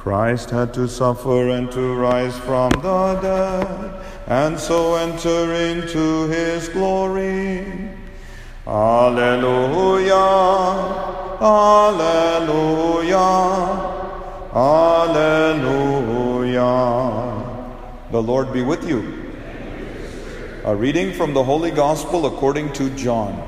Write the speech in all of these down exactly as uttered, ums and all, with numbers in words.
Christ had to suffer and to rise from the dead, and so enter into his glory. Alleluia, alleluia, alleluia. The Lord be with you. A reading from the Holy Gospel according to John.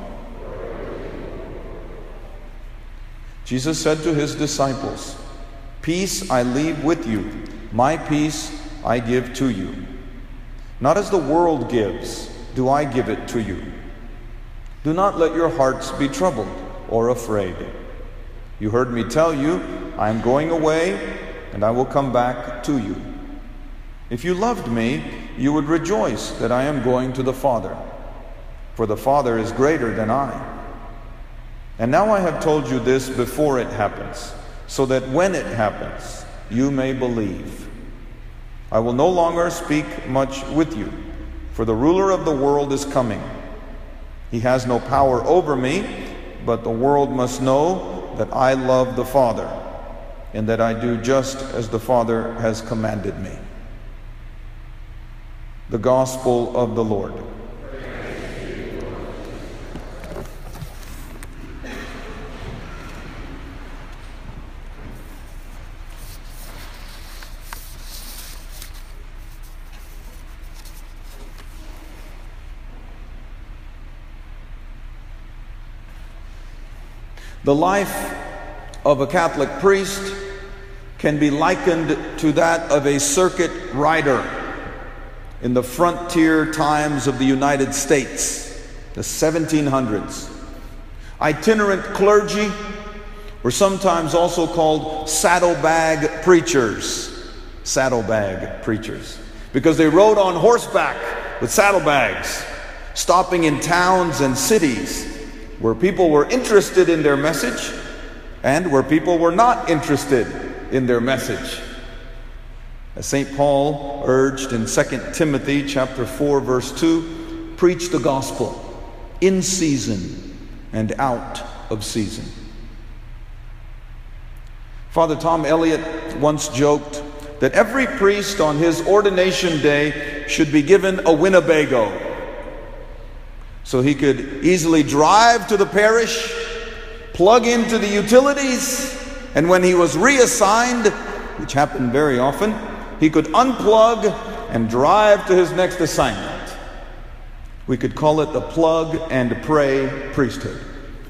Jesus said to his disciples, "Peace I leave with you, my peace I give to you. Not as the world gives, do I give it to you. Do not let your hearts be troubled or afraid. You heard me tell you, I am going away, and I will come back to you. If you loved me, you would rejoice that I am going to the Father, for the Father is greater than I. And now I have told you this before it happens, so that when it happens, you may believe. I will no longer speak much with you, for the ruler of the world is coming. He has no power over me, but the world must know that I love the Father, and that I do just as the Father has commanded me." The Gospel of the Lord. The life of a Catholic priest can be likened to that of a circuit rider in the frontier times of the United States, the seventeen hundreds. Itinerant clergy were sometimes also called saddlebag preachers, saddlebag preachers, because they rode on horseback with saddlebags, stopping in towns and cities where people were interested in their message and where people were not interested in their message. As Saint Paul urged in Second Timothy chapter four, verse two, preach the gospel in season and out of season. Father Tom Elliott once joked that every priest on his ordination day should be given a Winnebago, so he could easily drive to the parish, plug into the utilities, and when he was reassigned, which happened very often, he could unplug and drive to his next assignment. We could call it the plug and pray priesthood.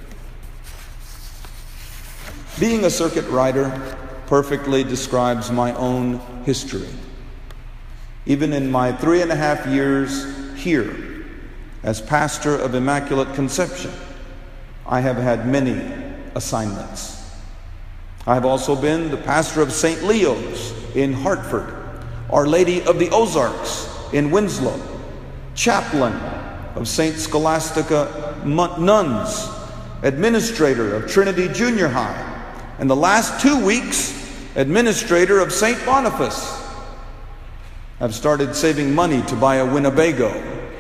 Being a circuit rider perfectly describes my own history. Even in my three and a half years here, as pastor of Immaculate Conception, I have had many assignments. I have also been the pastor of Saint Leo's in Hartford, Our Lady of the Ozarks in Winslow, chaplain of Saint Scholastica Nuns, administrator of Trinity Junior High, and the last two weeks, administrator of Saint Boniface. I've started saving money to buy a Winnebago.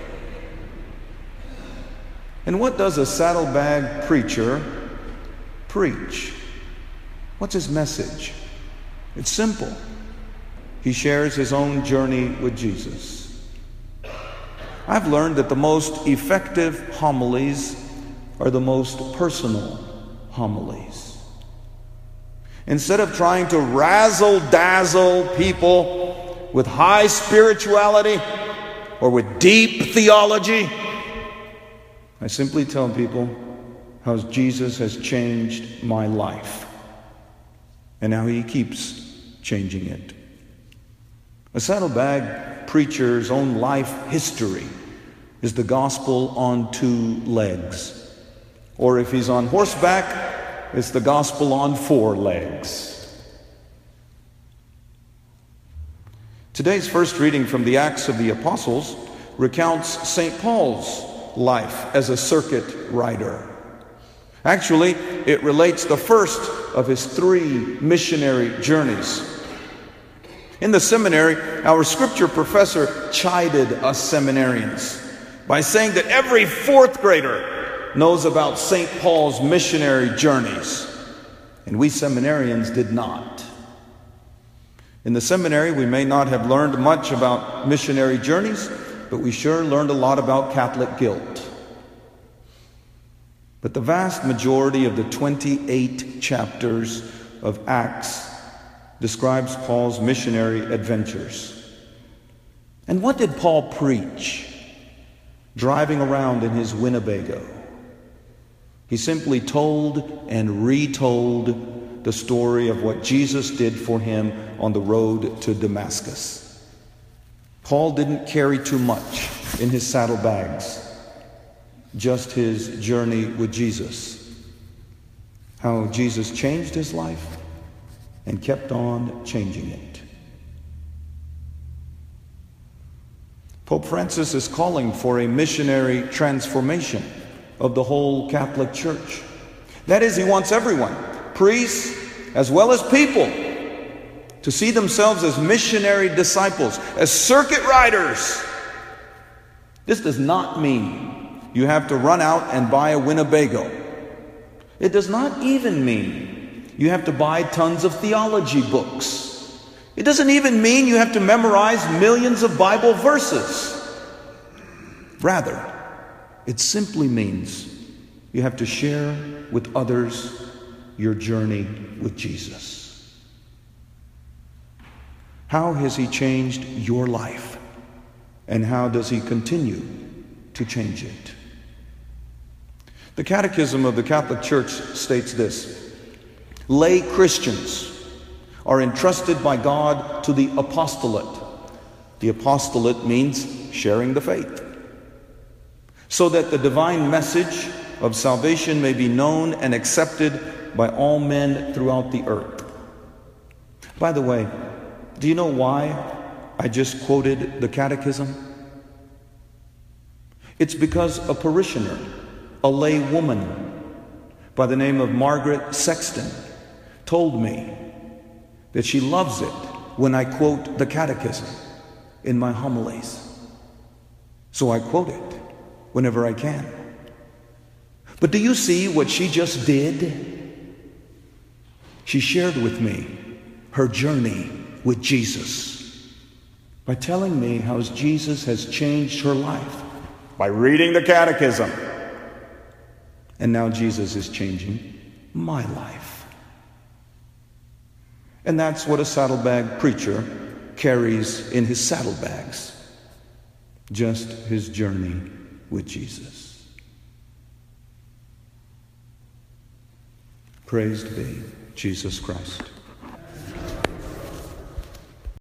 And what does a saddlebag preacher preach? What's his message? It's simple. He shares his own journey with Jesus. I've learned that the most effective homilies are the most personal homilies. Instead of trying to razzle-dazzle people with high spirituality or with deep theology, I simply tell people how Jesus has changed my life and how he keeps changing it. A saddlebag preacher's own life history is the gospel on two legs. Or if he's on horseback, it's the gospel on four legs. Today's first reading from the Acts of the Apostles recounts Saint Paul's life as a circuit rider. Actually, it relates the first of his three missionary journeys. In the seminary, our scripture professor chided us seminarians by saying that every fourth grader knows about Saint Paul's missionary journeys, and we seminarians did not. In the seminary, we may not have learned much about missionary journeys, but we sure learned a lot about Catholic guilt. But the vast majority of the twenty-eight chapters of Acts describes Paul's missionary adventures. And what did Paul preach driving around in his Winnebago? He simply told and retold the story of what Jesus did for him on the road to Damascus. Paul didn't carry too much in his saddlebags, just his journey with Jesus. How Jesus changed his life and kept on changing it. Pope Francis is calling for a missionary transformation of the whole Catholic Church. That is, he wants everyone, priests as well as people, to see themselves as missionary disciples, as circuit riders. This does not mean you have to run out and buy a Winnebago. It does not even mean you have to buy tons of theology books. It doesn't even mean you have to memorize millions of Bible verses. Rather, it simply means you have to share with others your journey with Jesus. How has he changed your life? And how does he continue to change it? The Catechism of the Catholic Church states this: lay Christians are entrusted by God to the apostolate. The apostolate means sharing the faith, so that the divine message of salvation may be known and accepted by all men throughout the earth. By the way, do you know why I just quoted the Catechism? It's because a parishioner, a lay woman by the name of Margaret Sexton, told me that she loves it when I quote the Catechism in my homilies. So I quote it whenever I can. But do you see what she just did? She shared with me her journey with Jesus by telling me how Jesus has changed her life by reading the Catechism. And now Jesus is changing my life. And that's what a saddlebag preacher carries in his saddlebags. Just his journey with Jesus. Praised be Jesus Christ.